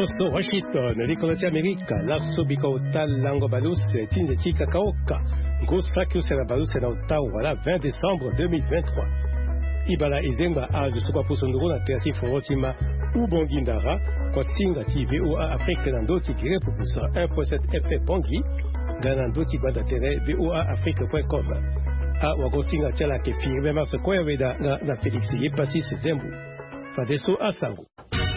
Tosto Washington, Riconoce America, Lasso Bicota Lango Balus, Tinzeti Kakaoka, Gostrakius et la Balus et Ottawa, 20 décembre 2023. Ibala Izemba Azu Sukapusunduru na Teati Forotima Ubongindara, Kwatinga VOA Afrique Nandoti Gire Pupusa 1.7 FM Bongi, Ganandoti Bandatere VOA Afrique.com. A Wagosinga Chala Kefi, Vema Sequoia Veda na Félix Yepasi Zembu. Fadeso Asangu.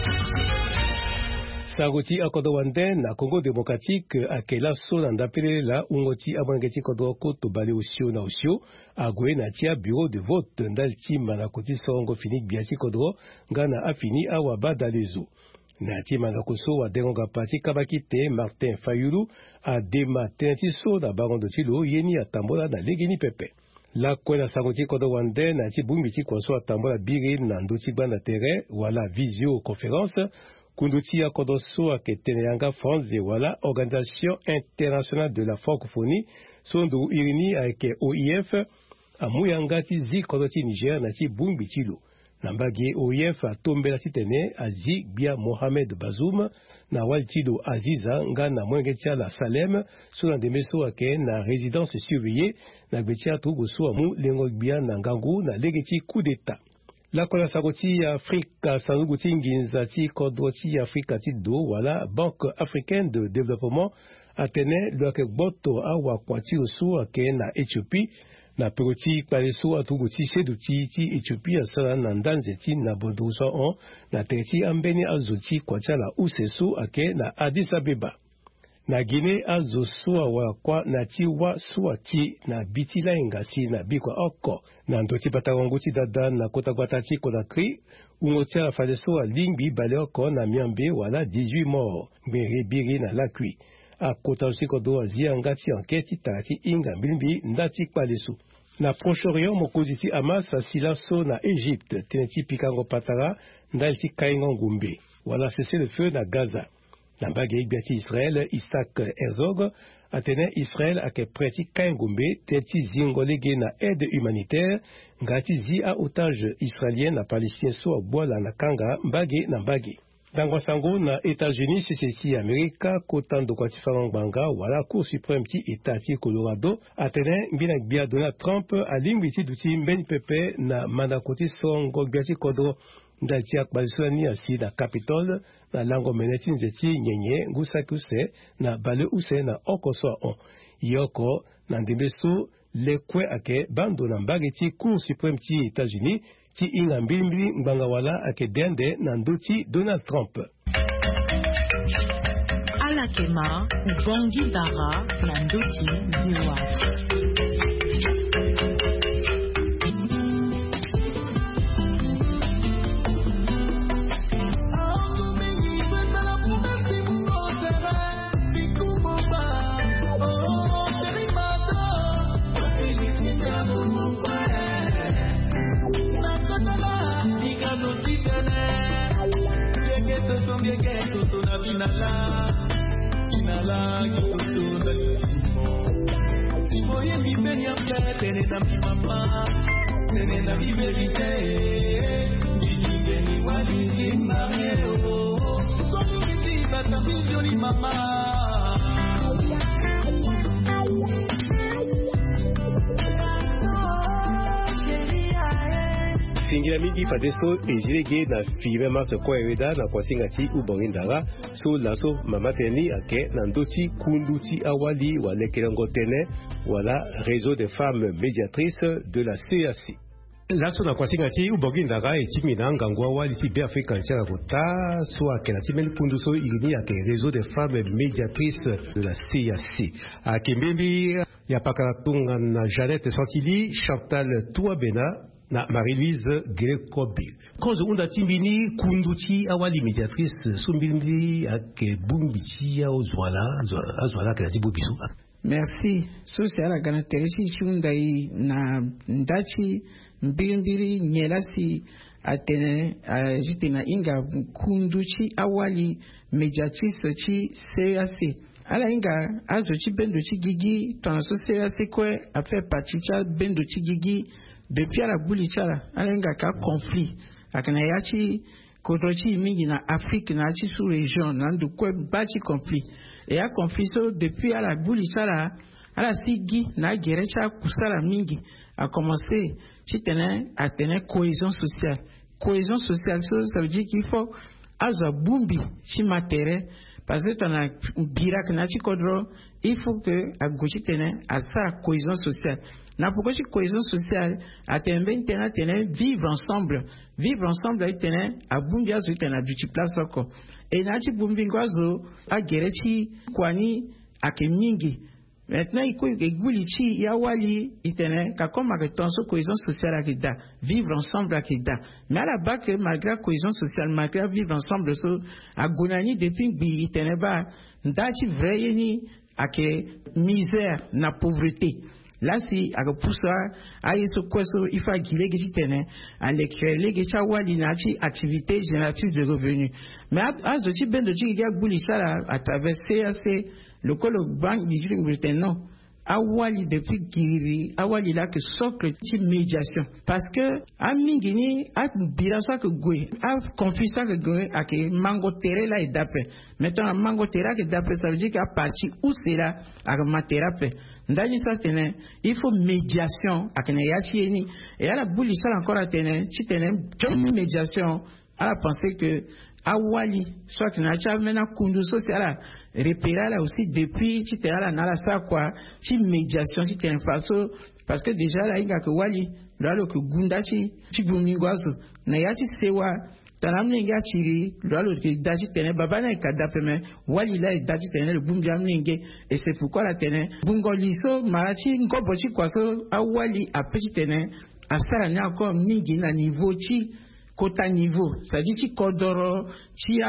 Saguti akodowande na Congo démocratique akela so ndapele la ungoti abangeti kodoko to bale usio na usio agwe na tia bureau de vote ndalti manakoti songo finik biasi kodro ngana afini awa badalezu na tia manakoso wa dengonga parti kabakite Martin Fayulu a dematin so da baron de tilo yeni atambola na legeni pepe la kwena saguti kodowande na tia bumbiti kwaso atambola biri na ndoti bana tere wala visio conférence Kundutia Kodoso Aketeneanga France et voilà Organisation internationale de la francophonie Sondu Irini avec OIF à Muyangati Zi Kodoti Niger Nati Bumbichilo Nambagi OIF a tombé la titane Azi Bia Mohamed Bazoum na Waltido Aziza Ngana Mwengetia la Salem Solan de Meso Ake na résidence surveillée na Betia Tugoso Amu Lengogbia Nangangu na Legeti coup d'état. La Kolasagoti Afrika Sanuguti Nginzati Kodoti Afrika Tido, voilà, Banque africaine de développement, Atene, Luakeboto, Awa Kwati Osu, Aken, na Éthiopie, na Peroti, Paleso, Atuguti, Seduti, Ti, Éthiopie, Asala, Nandan, Zeti, na Bondosa, na Tereti, Ambeni, Azuti, Kwachala, Usesu, Aken, na Addis Abeba. Na Guinée azosua wa kwa na tiwa suati na bitila ingasi na bikwa oko na ndoti patawanguti dada na kota kwatati konakri ungotia fadeso lingbi baleoko na miambe wala 18 morts biri na lakui a kota usiko do azia ngati enquête tati inga mbilimbi ndati kwalesu na Proche-Orient mokoziti Hamas asilaso na Égypte teneti pikango patara ndalti kaingo ngumbe wala cessez le feu na Gaza. Nambagi Biati Israël, Isaac Herzog, Atene Israël ake preti Kaingumbe, teti zingolege na aide humanitaire, ngati zi a otage israélien na palestien so aboala na kanga mbage na mbage. Dangwasango na États-Unis, CCC Amerika, kotando kwa tifarang wala Cour suprême ti Etati Colorado, Atene mbinak bia Donald Trump, alimbiti duti mbeni pepe na mandakoti songo biati kodro, ndati akbalisoni asi na Capitole na lango meneti nzeti nyenye ngusakuse na bale use na okoso on yoko na ndembeso lekwe ake bando na mbageti Cour suprême ti États-Unis ti inga mbimbili mbanga wala ake dende na nduti Donald Trump alakema ubongi dara na nduti biwa Singira mingi fadeso ejilege na fibe maso kwa eweda na kwa singati ubongindara so laso mamateni ake na ndoti kunduti awali walekelango tene wala réseau des femmes médiatrices de la CAC. Laso na kwa singati ubongindara etimina ngango awali ti be Afrika nchara kota so ake na timen pundu so irini ake réseau des femmes médiatrices de la CAC. Ake mbembi ya pakaratunga na Jeannette Santili, Chantal Touabena na Marie-Louise Grecobi. Kozo unda timbini kunduti awali médiatrice sumbilindi ake bumbichi ya ozwala kati bubisu. Merci. So sera gana tereshi chundai na ndachi mbilimbili nyelasi atene jitina inga kunduchi awali médiatrice chi CAC. Ala inga azo chi bendo chi gigi tonso CAC kwe a fait partie cha bendo chi gigi depuis la bouli chala alenga ka conflit akana yachi kodrochi mingi na Afrique na chi sous région na ndu kwe bachi conflit et a conflit so depuis à la bouli sala à la sigi na gerecha kusala mingi a commencé chi tene à tene cohésion sociale so, ça veut dire qu'il faut azo bumbi chi matériel parce que ton a birak na chi kodro il faut que a gochi tene à sa cohésion sociale na pourquoi chi cohésion sociale a tene tene vivre ensemble a tene a bumbi azo tene du place ko et na chi bumbi ngazo a gerechi kwani akemingi maintenant il faut que ya wali itene ka comme avec tension cohésion sociale akida vivre ensemble akida mais à la bas que malgré cohésion sociale malgré vivre ensemble so agonani depuis bi itene ba ndachi vrai ni ake misère na pauvreté là si aga poussa ayi so kweso ifa gile gi tene à l'école gi wali na chi activité génératrice de revenus mais azo chi bendo chi ga buli sala à travers CAC le banque du Britain non awali depuis Kiri awali là que socle de médiation parce que a mingini a bira ça que gwe a confie ça que gwe a que mango terre là et d'après maintenant mango terre que d'après ça veut dire qu'à partir où c'est là a materape ndani ça tene il faut médiation a kene yachi ni et à la bouli ça encore à tene si tene médiation à la penser que awali soit que na cha mena kundu social repérer là aussi depuis tu t'es là na la ça quoi ti médiation ti t'es faso parce que déjà là inga que wali là le que gunda ti gumingwazo na ya ti sewa tanamne nga chiri là le que daji tene baba na kada peme wali là daji tene le bumbi amnenge et c'est pourquoi la tene bungoliso marachi ngobo ti kwaso awali a petit tene asara nya encore mingi na niveau ti kota niveau ça dit ti kodoro ti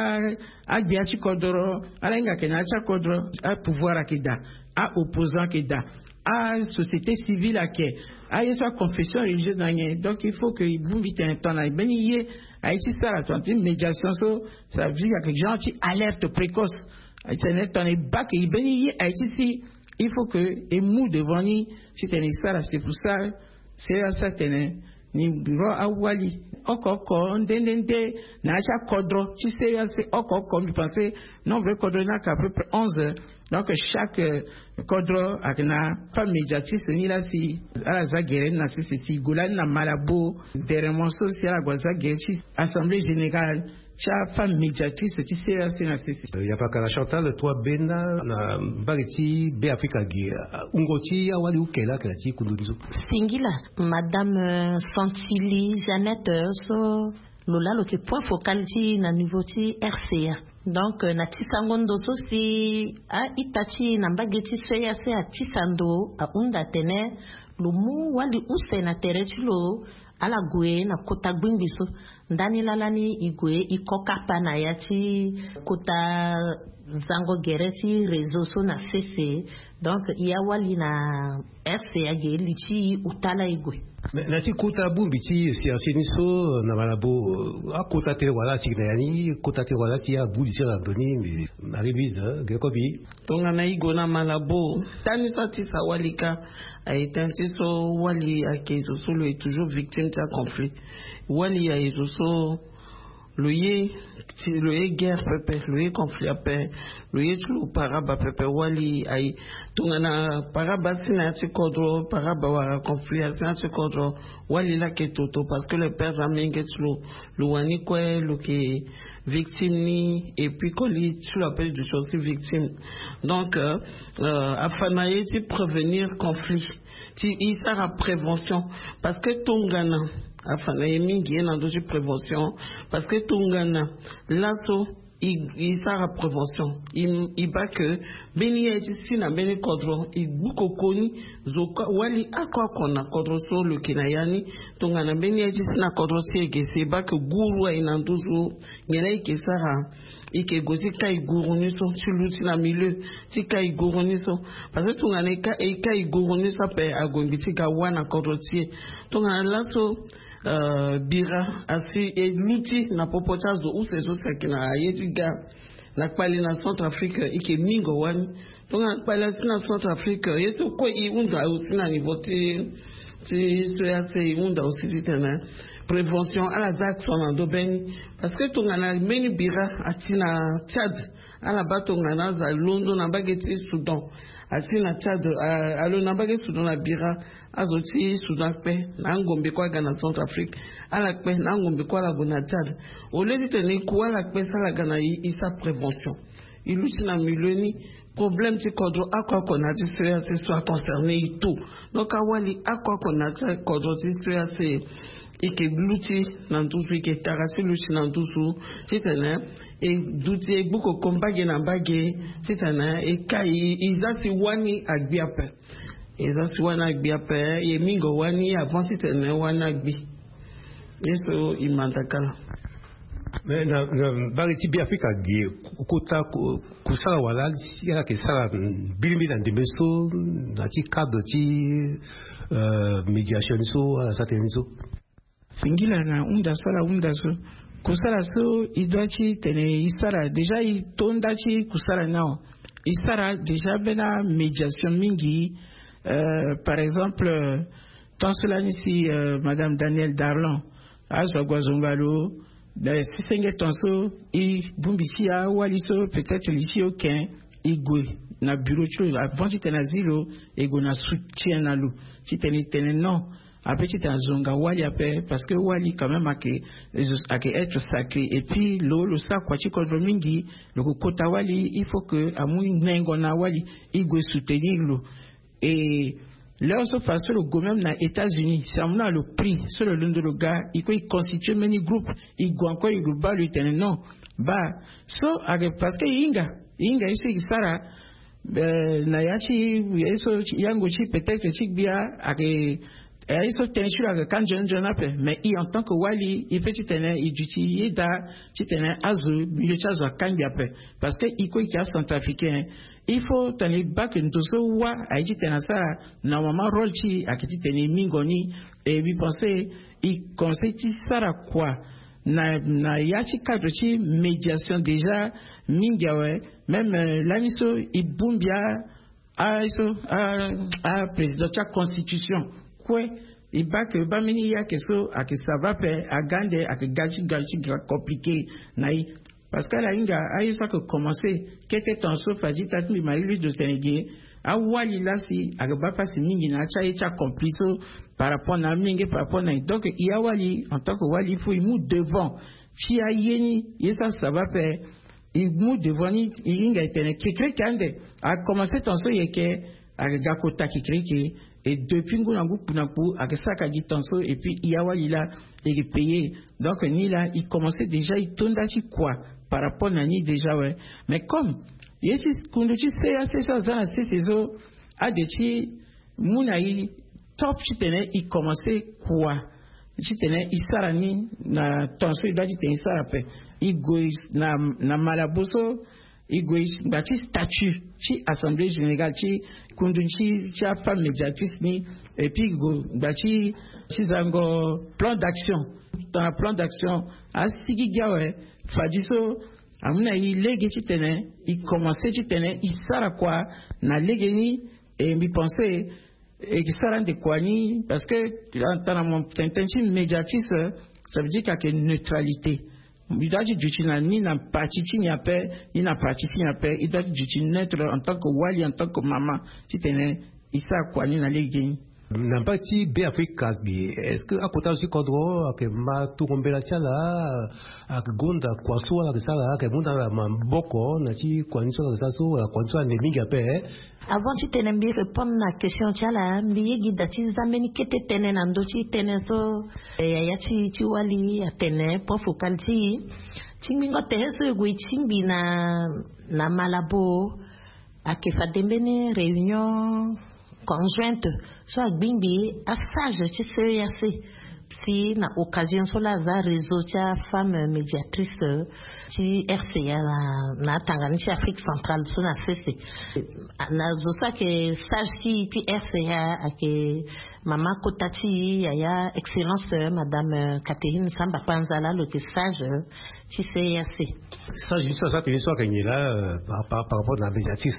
a bia ti kodoro ala nga kena cha kodoro a pouvoir akida a opposant akida a société civile ake a yesa confession religieuse nanye donc il faut que vous vite un temps na beni ye a ti sala to médiation so ça veut dire que gens ti alerte précoce a ti net ton bac e beni ye a ti si il faut que et mou devant ni si tene sala c'est pour ça c'est ça tene ni bureau awali okoko ndendende na cha kodro tu sais c'est okoko je pensais non vrai kodro na à peu près 11 heures donc chaque kodro akina femme médiatrice ni là si ala zagere na si golan na malabo deremo social à zagere assemblée générale cha femme médiatrice tu sais c'est na si il y a pas qu'à Chantal toi bena na bageti be Africa gi ungoti awali ukela kala ti kulunzo singila madame Santili Jeannette so lola lo ke point focal ti na niveau ti RCA donc na ti sangondo so si a itati na bageti CAC a ti sando a unda tene lo mu wali usena tere ti lo ala gwe na kota gwimbiso ndani lalani igwe ikoka pana ya ti kota zango gereti réseau so na CC donc iya wali na RCA ge lichi utala igwe na ti kota bumbi ti siaseni so na malabo a kota tere wala si na yani kota tere wala ti a buli ti la doni mais arrivise gekobi tonga na igo na malabo tani sa ti sa walika a été so wali a kezo so lo est toujours victime de conflit wali a ezo so lo ye guerre pepe lo ye conflit pepe lo ye tulo paraba pepe wali ai tungana paraba sina ti kodro paraba wa conflit sina ti kodro wali la ke toto parce que le père ramenge tulo lo wani kwe lo ke victime ni et puis koli tu l'appelles du chose victime donc afana ye ti prévenir conflit ti isa a prévention parce que tongana afana ye mingi ye na doji prévention parce que tongana laso il sera prévention il bat que beni ya ti na beni kodro il buko koni zoka wali akwa kona kodro so le kinayani tongana beni ya ti na kodro ti ke se ba que guru ina nduzu ngela ke sara ike gosi kai guru ni so chuluti na milieu ti kai guru ni so parce que tongana kai guru ni sa pe agombiti ka wana kodro ti tongana laso bira asi et l'outil na popotazo ou c'est ça qui na yetiga na pali na Centrafrique ike mingo wani donc na pali na Centrafrique yeso ko I unda usina ni vote ti CAC unda aussi titana prévention à la zac son ando beni parce que tongana meni bira atina Tchad ala batongana za Londo na bageti Soudan atina Tchad alo na bageti Soudan na bira azoti Soudan pe na ngombe kwa Ghana Centrafrique ala pe na ngombe kwa la bona Tchad olezi teni kwa la pe sala Ghana isa prévention ilusina miloni problème ti kodro akwa kona ti CAC soit concerné et tout donc awali akwa kona ti kodro ti CAC ike bluti na ntusu ike tarasi lusi na ntusu titana e duti e buko kombage na mbage titana e kai izasi wani agbiape izasi wani agbiape e mingo wani avant titana wani agbi yeso imantakala mais na bageti bi Afrika gi kota kusala wala ya ke sala bilimi na ndemeso na ti cadre ti médiation so sateniso singila na unda so kusala so idwachi tene isara déjà itondachi kusala nao isara déjà bena médiation mingi par exemple tant cela ici madame Danielle Darlan azwa gwazongalo si senge tonso i bumbisia waliso peut-être ici aucun igwe na bureau cho avant tena zilo ego na soutien na lu tene non après tu t'as zonga wali après parce que wali quand même a que être sacré et puis le ça quoi tu contre mingi le kota wali il faut que amu nengo na wali igwe soutenir lo et là on fait sur le gouvernement na États-Unis c'est amené le prix sur le long de le gars il constitue many group il go encore il ba le tenant non ba so parce que inga ici sara na yachi eso yango chi peut-être chi bia ake ils sont tenus quand je n'appelle mais en tant que wali il fait il utilise azu il chasse à quand après parce que il faut qu'il y a centrafricain il faut tenir bas que nous tous wa a dit ça normalement rôle chi a qui tenir mingoni et lui penser il conseille ça à quoi na yachi cadre chi médiation déjà mingawe même la miso il bumbia a président de la constitution il bat que bamini ya que ça va faire à gande à que gachi compliqué naï parce que la inga a ça que commencer qu'était ton sauf a dit tatmi lui de tenir a wali là si a ba pas si mingi na cha complice par rapport na mingi par rapport na donc il y a wali en tant que wali il faut il mou devant si a yeni ça va faire il mou devant ni inga tenir qui kande a commencer ton so yeke a gakota qui et depuis Ngounangou Punapu avec ça qu'a dit Tanso et puis Iawali là il est payé donc ni là il commençait déjà il tourne quoi par rapport à ni déjà ouais mais comme yesi kunduchi c'est ça c'est ces a des chi munaï top chitene il commençait quoi chitene isarani na Tanso il doit dire isarape il gois na malaboso igoïs bati statut ci assemblée générale ci kundunchi ci femme médiatrice ni et puis go bati ci zango plan d'action dans le plan d'action a sigi gawe fadiso amuna i lege ci tene il commençait ci tene il sara quoi na lege ni et mi penser et qui sara de quoi ni parce que dans mon intention médiatrice ça veut dire qu'il y a une neutralité. Il doit être d'utiliser ni na parti ni na parti il doit être neutre en tant que wali en tant que maman si tenait isa quoi ni na legi na parti be Afrika est-ce que à côté aussi kodro que ma tukombela chala ak gonda kwa soa la sala que gonda maboko na ti kwa niso la so kwa niso ne minga pe avant tu tenais bien répondre à la question chala mbiye gidati zameni kete tene na ndochi tene so ya ti wali atene po fokalti tingingo teso gui timbi na malabo akefa dembene réunion conjointe soit bimbi à sage tu sais assez si na occasion sur la réseau ta femme médiatrice ti RCA na Tanganyika Afrique centrale sur na CC na zosa que sage si ti RCA que maman Kotati ya excellence madame Catherine Samba Panzala le sage ti sais assez ça juste ça tu soit gagné là par rapport à la médiatrice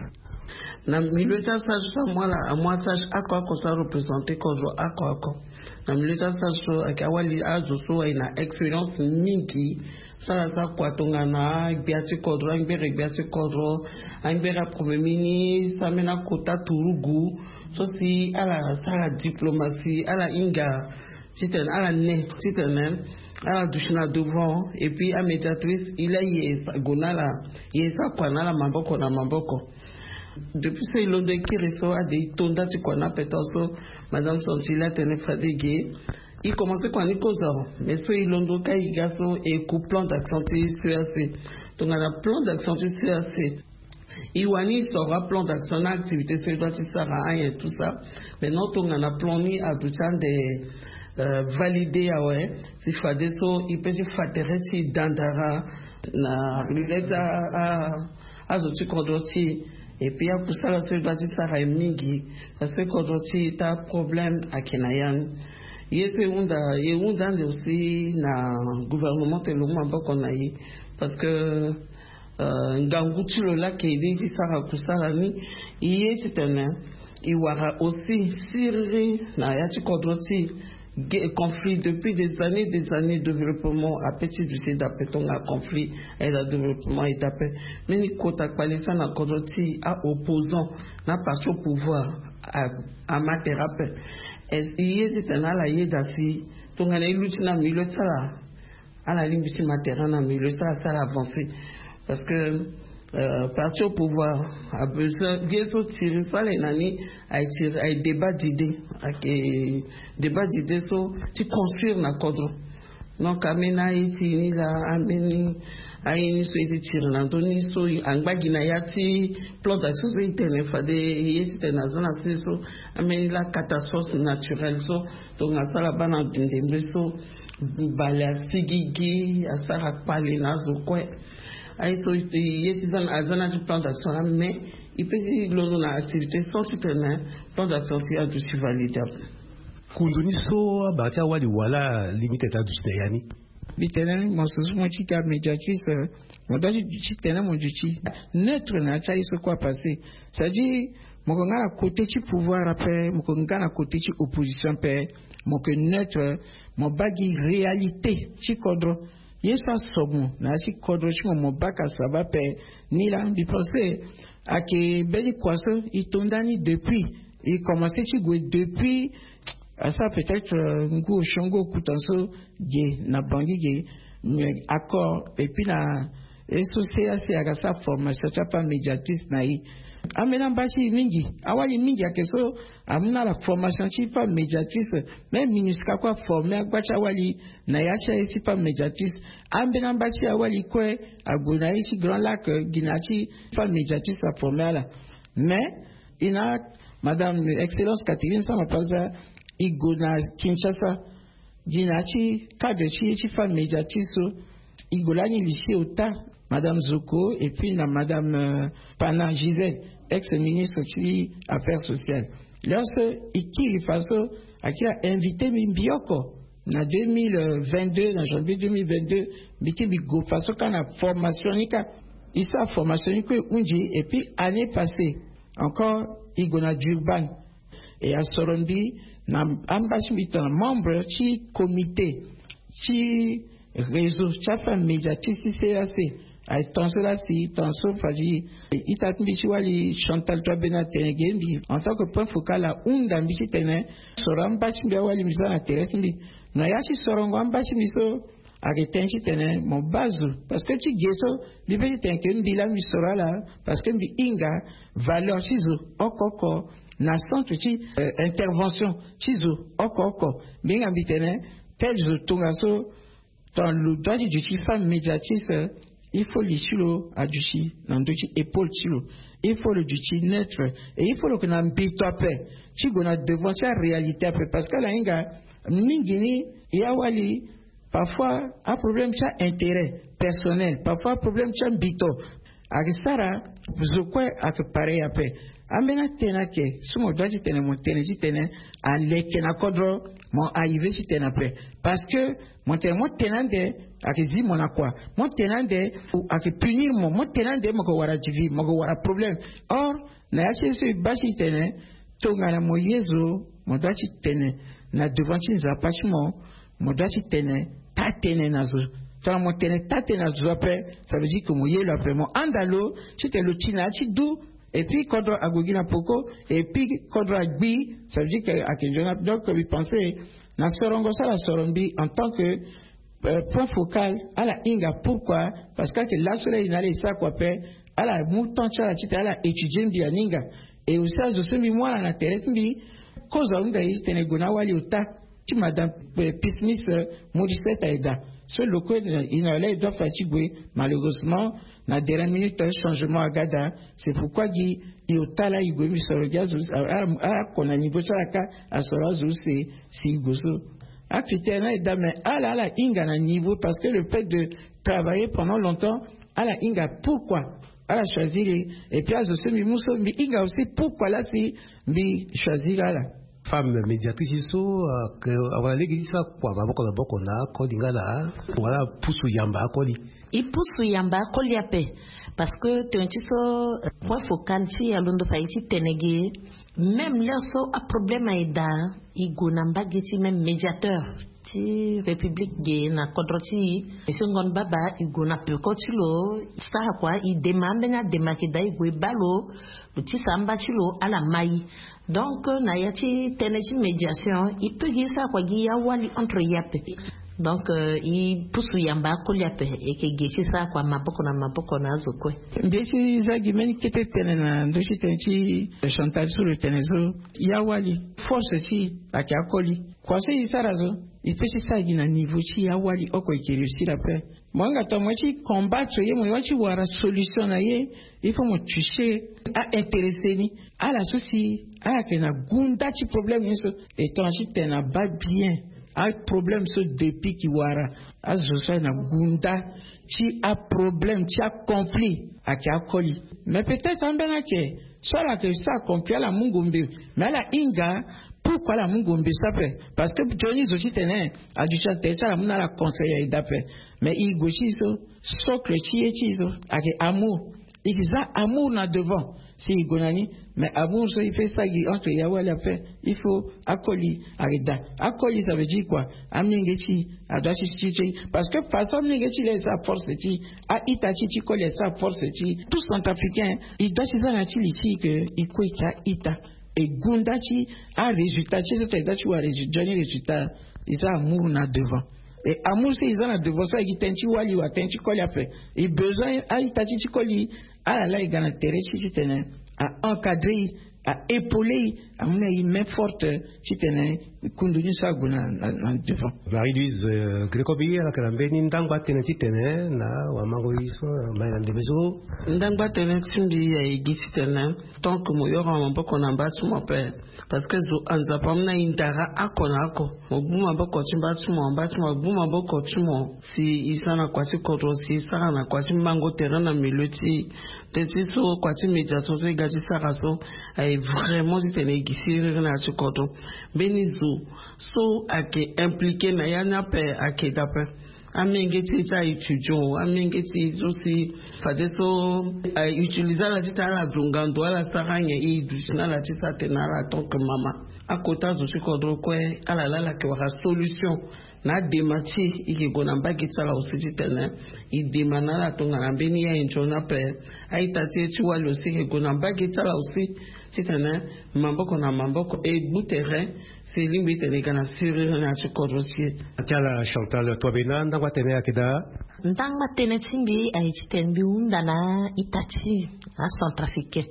na milieu ta sage sa moi sage à quoi qu'on soit représenté kodro à quoi na milieu ta sage so akawali azo so ina expérience mingi sala sa kwatonga na biati kodro ngere biati kodro ngere premier ministre samena kota turugu so si ala sala diplomatie ala inga titen ala ne titen ala dushina devant et puis à médiatrice il a yesa gonala yesa kwanala mamboko na mamboko. Depuis ce Londo qui reçoit à des tonda tu connais peut-être madame Sontila Tenefadege il commence quoi ni cause mais ce Londo kai gaso et coup plan d'action CAC donc on a plan d'action CAC Iwani sera plan d'action activité c'est doit sera et tout ça maintenant on a plan ni à tout des valider ouais si fade so il peut se faire si dandara na leta à zoti kodoti. Et puis, pour ça, la seule base, ça a mingi. Parce que quand on a un problème à Kenayan, il y a aussi na gouvernement et le monde qu'on a eu. Parce que, Ngangoutu le lac et il dit ça a kusarani, il est tellement, il y aura aussi Syrie, na yati kodroti, conflit depuis des années développement à petit du sud d'appéton à conflit et le développement est tapé mais ni kota kwalisa na kodoti à opposant n'a pas au pouvoir à materape est il est dans la yedasi donc on a eu na milieu ça à la ligne du matériel na milieu ça avancer parce que parti au pouvoir a besoin de tirer ça les nani à débat d'idées débat d'idées so tu construire na kodro donc amena itini la ameni aini so iti tirer na doni so angbagi na yati plan d'action so internet fade yeti na zona so ameni la catastrophe naturelle so donc asala bana ndembe so bala sigigi asara pale na zo kwe so il azana du plan d'action mais il peut dire l'on a activité sans soutenir plan d'action qui a du validable kunduni so batia wali wala limite ta du yani bitena mon sosu mon chika médiatrice mon daji chitena mon juchi neutre na chai so quoi passer ça dit mon ngala côté chi pouvoir après mon ngala côté chi opposition pe mon que neutre mon bagi réalité chi kodro yesa somo na si kodrochi mo baka saba pe ni la bi penser à que beli kwaso itondani depuis il commençait ci go depuis à ça peut-être ngo shongo kutanso ge na bangi ge mais accord et puis la SOCAC a sa formation ça pas médiatrice na yi amena bashi mingi awali mingi akeso amna la formation ci pas médiatrice même minuska kwa former agbacha wali na yacha esi pas médiatrice ambena bashi awali kwe agona ici grand lac ginachi pas médiatrice a former là mais ina madame excellence Catherine sama paza igona Kinshasa ginachi cadre ci pas médiatrice igolani lycée ota Madame Zoko et puis na Madame Pana Gisèle, ex-ministre des Affaires sociales. Lorsque il faso a invité Mbioko en 2022, en janvier 2022, biti bigo faso kana formation nika isa formation nika unji et puis année passée encore igona Durban et à Sorondi na ambashi mitan membre ci comité ci réseau chafa médiatrice CAC ay tonsela si tonso faji itat mbichiwali Chantal Toabena Tenegembi en tant que point focal à unda mbichi tene soram bachi mbiawali misa na terekindi na yachi sorongo mbachi miso agetenchi tene mon bazu parce que tu geso libeti tenke mbila misora la parce que mbi inga valeur chizo okoko na centre chi intervention chizo okoko binga mbitene tel zo tungaso dans le droit du femme médiatrice il faut l'issue à duchi dans deux épaules tilo il faut le duchi neutre et il faut le que n'en bito après tu gona devant la réalité après parce que la inga mingini yawali parfois un problème ça intérêt personnel parfois problème ça bito akisara zokwe akipare yape amena tena ke sumo doji tene mo tene jitene aleke na kodro mo aive jitena pe parce que mo tenande akizi mona kwa mo tenande akipunir mo tenande mo ko wara jivi mo ko wara problème or na yache se bashi tene tongana mo yezo mo doji tene na devanti za pachimo mo doji tene tatene nazo tant mon tête na zope ça veut dire que mo yelo après mo andalo c'était le chinachi dou et puis kodro agogina poko et puis kodro agbi ça veut dire que akenjona donc we penser na sorongo ça la sorombi en tant que point focal à la inga pourquoi parce que la soleil n'allait ça quoi pe à la mouton cha chita la étudier bien ninga et aussi à zo mi moi na terre mbi cause on ngai tenegona wali uta ti madame Pismis Modisette Aida. Ce local, il doit fatiguer. Malheureusement, dans la dernière minute, un changement à Gada. C'est pourquoi il y a tala il gomi sur le gaz qu'on a niveau chaka à Sorazou c'est si gozo. À critère et dame à la inga na niveau parce que le fait de travailler pendant longtemps à la inga pourquoi à la choisir et puis à ce mi muso mi inga aussi pourquoi là si mi choisir là. Femme médiatrice que avant l'église quoi va beaucoup na ko dingala voilà pusu yamba koli i pusu yamba koli ape parce que tontiso point focal ti alondo faiti tenegi même là so a problème aida i gonamba geti même médiateur ti république de na kodroti esengon baba i gona pe kotilo sa quoi i demande na demakida i go balo le ti samba tilo ala mai. Donc, na yati teneji médiation, il peut dire ça quoi ya wali entre yape. Donc, il pousse yamba koliape et que gesi ça quoi maboko na zokwe. Besi zagi meni kete tenena ndoshi tenchi chantage sur le tenezo ya wali force si akakoli. Kwa se isarazo ipesi ça gina niveau chi ya wali oko ikirisi la paix. Mwanga to mwachi combattre ye mwachi wara solution na ye il faut me toucher à intéresser ni à la souci à que na gunda chi problème ni so et tanchi tena ba bien a problème so depuis ki wara a zo na gunda chi a problème chi a conflit a ki a koli mais peut-être en benake soit la que ça conflit la mungombe mais la inga pourquoi la mungombe ça fait parce que Johnny Zochi tenait a du chanter ça la muna la conseiller d'après mais il gochi so socle chi et chi so a que amour il a amour na devant si gonani mais amour so il fait ça entre yawa la fait il faut akoli arida akoli ça veut dire quoi amngechi adachi chichi parce que façon mngechi les sa force ti a itachi ti kole sa force ti tous sont africains il doit ça na ti li que il ko ita et gundachi a résultat ti so te dachi wa résultat il a amour na devant. Et amour c'est ils ont devant ça qui tenti wali wa tenti koli après et besoin a itachi ti koli à la igana terechi ci tene à encadrer à épauler à une main forte ci tene kunduni sa guna na devant. Marie-Louise Grecobi la kalambeni ndangba tene ci tene na wa mango iso mai na debezo ndangba tene tsimbi ya igisi tene tant que mo yoro mambo kona batsu mo pe parce que zo anza pamna indara akona ako obuma boko chimba tsumo batsu mo obuma boko tsumo si isana kwasi kodro si isana na kwasi mango terana miluti teti so kwasi media so se gaji saraso ay vraiment tene igisi na chikoto benizo so ake impliqué na yana pe ake dape amengeti ta étudiant amengeti aussi fade so utiliser la titala zungando ala saranya i dusina la tisate na la tant que mama akota zo sikodro kwe ala la ke wa solution na demati ikigona mbaki tsala usititene idemana la tonga na beni ya enjona pe aitati ti walo sikigona mbaki tsala usi titene mamboko na mamboko e butere c'est limite les gana sirire na chikodrosi Tiala Chantal Toabena ndangwa tene akida ndangwa tene tsimbi aichitenbi undana itachi a centrafricain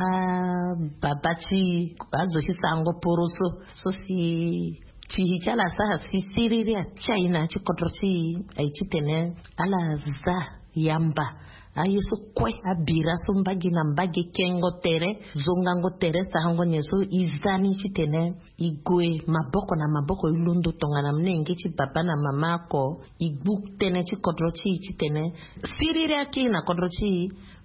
a babati bazo hisango poroso so si chihichala sa si sirire a China chikodrosi aichitene ala za yamba ayeso kwe abira so mbagi na mbagi kengo tere zongango tere sahango nyeso izani chitene igwe maboko na maboko ilundo tongana mnenge chi baba na mama ko igbu tene chi kodrochi chitene sirire aki na kodrochi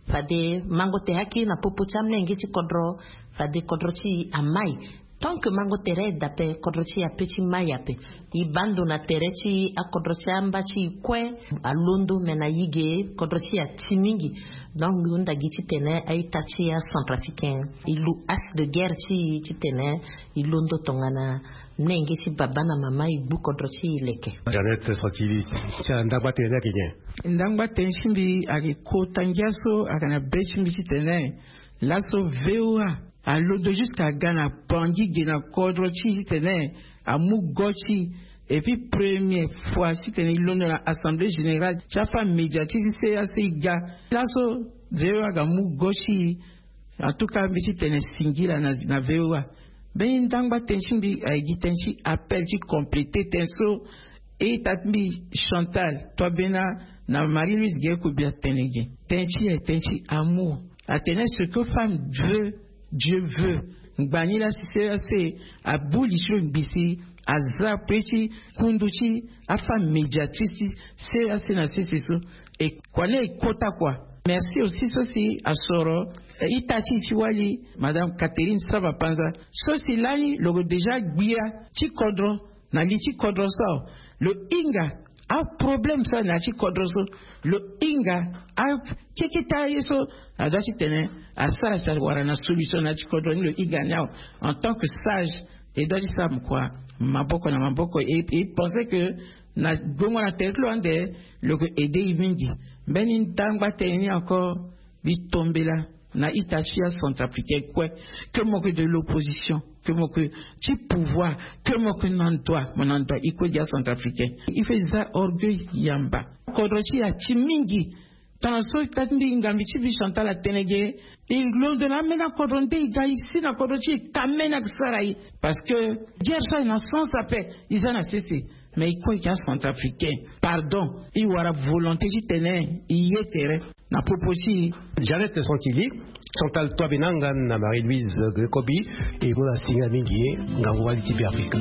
fade mango te haki na popo chamne ngiti kodro fade kodro ti amai tant que mango tere dape kodro ti apeti mai ape I bando na tere ti a kodro ti amba ti kwe a londo mena yige kodro ti a timingi donc lunda giti tene ay tati a centrafricain ilu as de guerre ti tene ilondo tongana nenge si baba na mama ibu kodro ti leke Janet Santili cha ndagba tene kenye ndangba tenshimbi agi kotangiaso akana bechimbi tene laso vewa a lodo jusqu'à Ghana pangi gena kodro chi tene a mugochi et puis première fois si tene londo na assemblée générale chafa médiatrice c'est assez ga laso vewa ga mugochi en tout cas bichi tene singila na vewa ben ndangba tenshimbi agi tenshi appel ti compléter tenso et tatbi Chantal toi bena na Marie-Louise Gekubia tenege tenchi amour à tenir ce que femme veut Dieu veut. Gbani la c'est à boulisho bisi à zapechi kunduchi à femme médiatrice c'est assez na c'est ça et quoi les quota quoi. Merci aussi à Soro Itachi Chiwali Madame Catherine Savapanza ceci là le déjà gbia chi kodro na li chi kodro ça le inga a problème ça na chi kodro so le inga a kekita yeso adachi tene a ça wara na solution na chi kodro le inga nyao en tant que sage et doit ça quoi maboko na maboko et penser que na gongo na teklo ande le aider mingi benin tangba teni encore bi tombela na itachia centrafricain quoi que mo que de l'opposition que mo que ti pouvoir que mo que non toi mon toi iko dia centrafricain il fait ça orgueil yamba kodrochi ya chimingi dans so tatmbi ngambi ti Chantal la tenege il l'onde na mena kodronde ga ici na kodrochi kamena sarai parce que guerre ça na sans appel ils en a cessé mais il quoi qu'il y a centrafricain pardon il y aura volonté de tenir il y est na proposi Janet Santili Chantal Toabenanga na Marie-Louise Grekobi et Mona Singa Mingi ngangwa litibi Afrika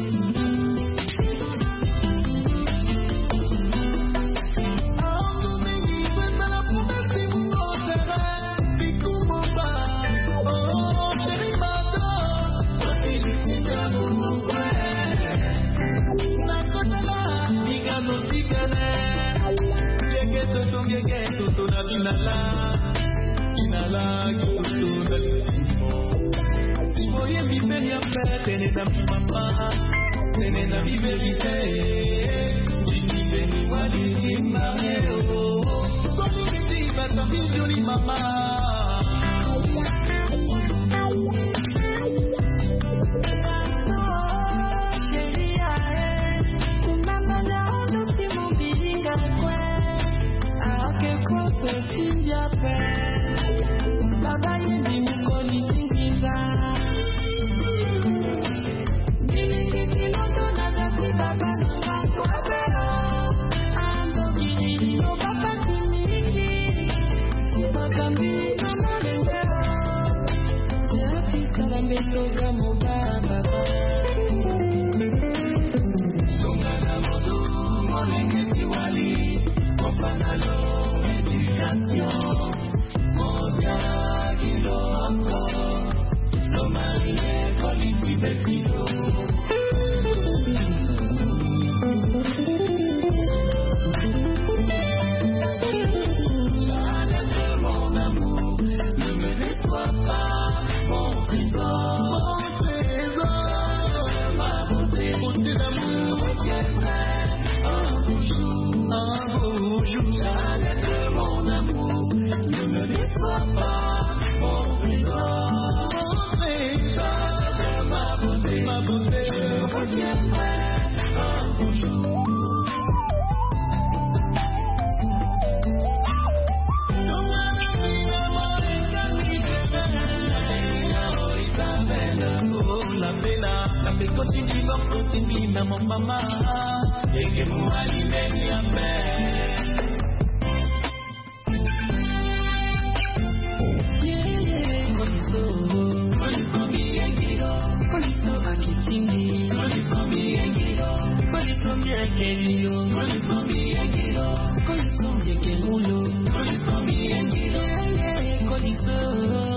so